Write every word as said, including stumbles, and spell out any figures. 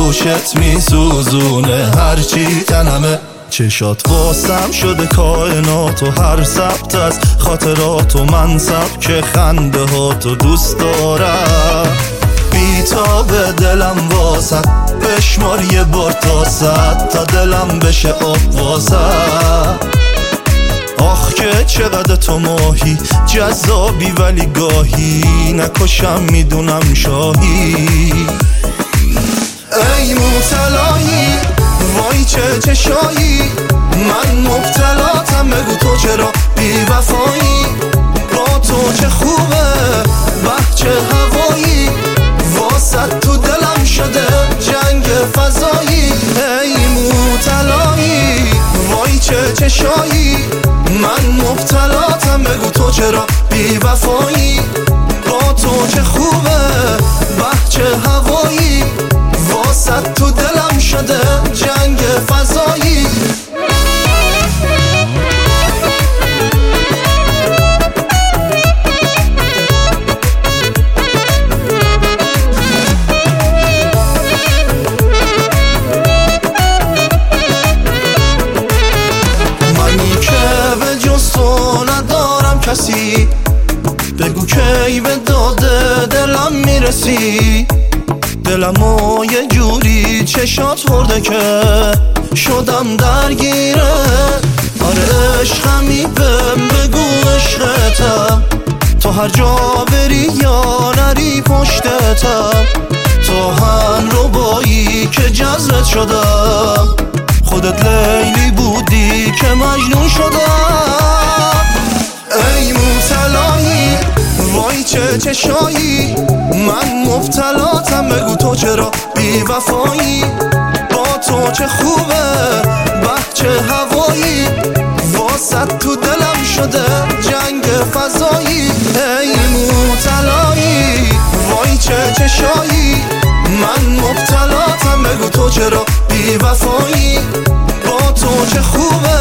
گوشت میسوزونه هرچی تنمه. چشات واسم شده کائنات و هر سبت از خاطرات و منصب که خنده ها تو دوست دارم. بی تا به دلم واسد بشمار یه بار تا صد تا دلم بشه آب واسد. آخ که چقدر تو ماهی جذابی ولی گاهی نکشم میدونم شاهی. ای مبتلایی وای چه چشایی من مبتلاتم بگو تو چرا بی وفایی. با تو چه خوبه به چه هوایی واسد تو دلم شده جنگ فضایی. ای مبتلایی وای چه چشایی من مبتلاتم بگو تو چرا بی وفایی. با تو چه خوبه به چه هوایی واسد تو دلم شده جنگ فضایی. منی که به جز تو ندارم کسی بگو کی به داده دلم میرسی. دلمو یه جوری چشات خورده که شدم درگیره. آره عشقمی بهم بگو عشقتم تو هر جا بری یا نری پشتتم. تو هم ربایی که جذبت شدم خودت لیلی بودی که مجنون شدم. ای مبتلایی وای چه چشایی من مبتلاتم بگو تو چرا بی وفایی. با تو چه خوبه به چه هوایی واسد تو دلم شده جنگ فضایی. ای مبتلایی وای چه چشایی من مبتلاتم بگو تو چرا بی وفایی. با تو چه خوبه